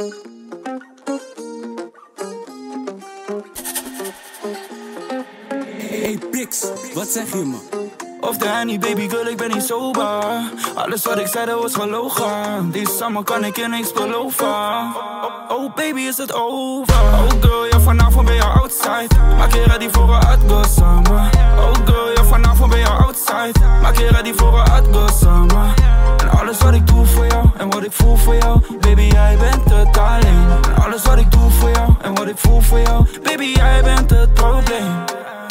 Hey Pix, wat zeg je man? Of de Henny, baby girl, ik ben niet sober. Alles wat ik zei, dat was gelogen. Die summer kan ik in niks beloven. Oh baby, is het over? Oh girl, ja vanavond ben je outside. Maak je ready voor een hot summer. Oh girl, ja vanavond ben je outside. Maak je ready voor een hot summer. En alles wat ik doe voor jou en wat ik voel voor jou, baby jij bent het alleen. En alles wat ik doe voor jou en wat ik voel voor jou, baby jij bent het probleem.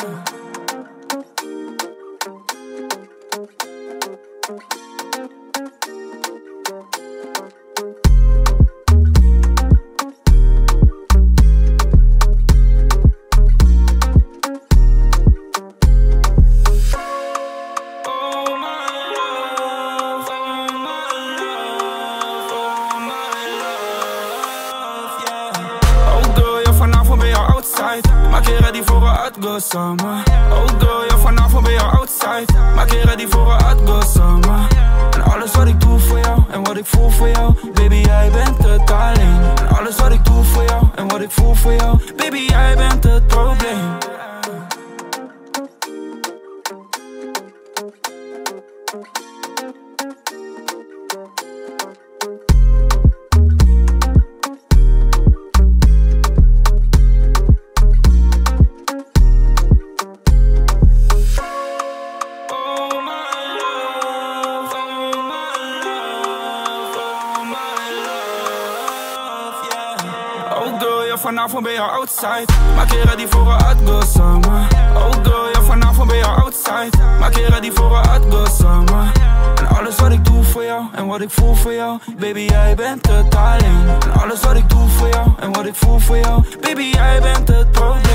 Maak je ready voor een hot summer. Oh girl, ja vanavond ben je outside. Maak je ready voor een hot summer. En alles wat ik doe voor jou en wat ik voel voor jou, baby jij bent het alleen. En alles wat ik doe voor jou en wat ik voel voor jou, baby jij bent het probleem. Vanavond ben je outside. Maak je ready voor een hot summer. Oh girl, ja vanavond ben je outside. Maak je ready voor een hot summer. En alles wat ik doe voor jou en wat ik voel voor jou, baby jij bent het alleen. En alles wat ik doe voor jou en wat ik voel voor jou, baby jij bent het probleem.